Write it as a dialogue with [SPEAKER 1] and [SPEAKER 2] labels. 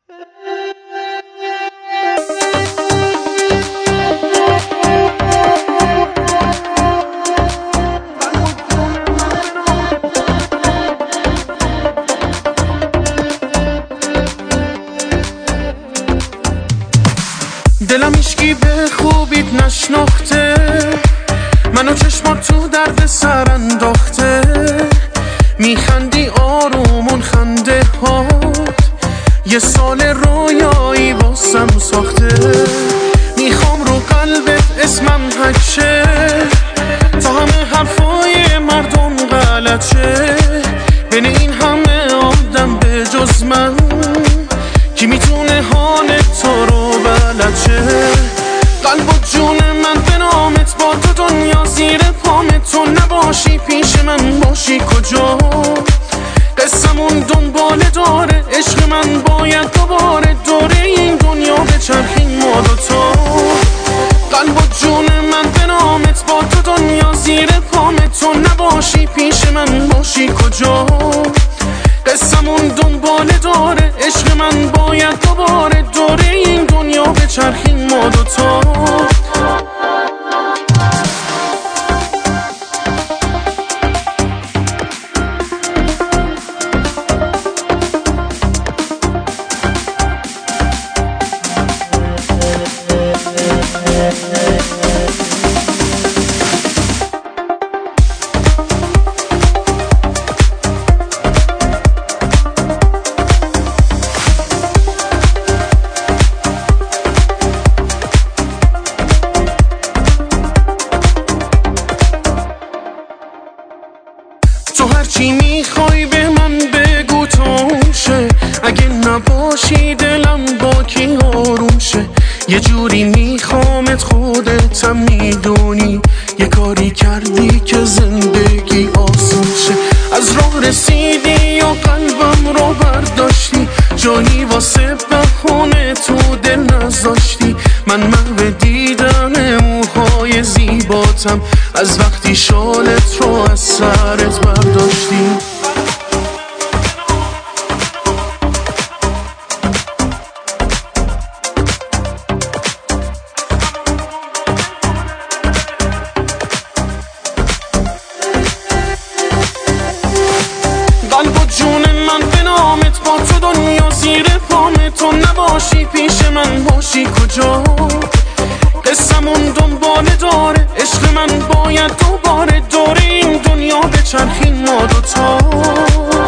[SPEAKER 1] دلم هیچکی به خوبیت نشناخته، منو چشمات تو درد سر انداخته. میخندی آرومون خنده هات، یه سال رویایی واسم ساخته. میخوام رو قلبت اسمم حک شه، تا همه حرفای مردم غلط شه. بین این همه آدم به جز من، کی میتونه حال تو رو بلد شه؟ قلب و جون من به نامت، با تو دنیا زیر پامت. تو نباشی پیش من باشی کجا؟ قصمون دنباله داره، عشق من باید دوباره دوره این دنیا بچرخیم ما دوتا. قلب و جون من به نامت، با تو دنیا زیر پامت. تو نباشی پیش من باشی کجا؟ قصمون دنباله داره، عشق من باید دوباره دوره این دنیا بچرخیم ما دوتا. تو هرچی میخوای به من بگو توشه، اگه نباشی دلم با کی آروم شه. یه جوری میخوامت خودتم میدونی، یه کاری کردی که زندگی آسون شه. از راه رسیدی یا قلبم رو برداشتی، جایی واسه بهونه تو دل نذاشتی. من محو دیدن موهای زیباتم، از وقتی شالت رو از سرت برداشتی. قلب و جون من به نامت، با تو دنیا زیر پامت. تو نباشی پیش من باشی کجا؟ قصمون دنباله داره، عشق من باید دوباره دوره این دنیا بچرخیم ما دوتا.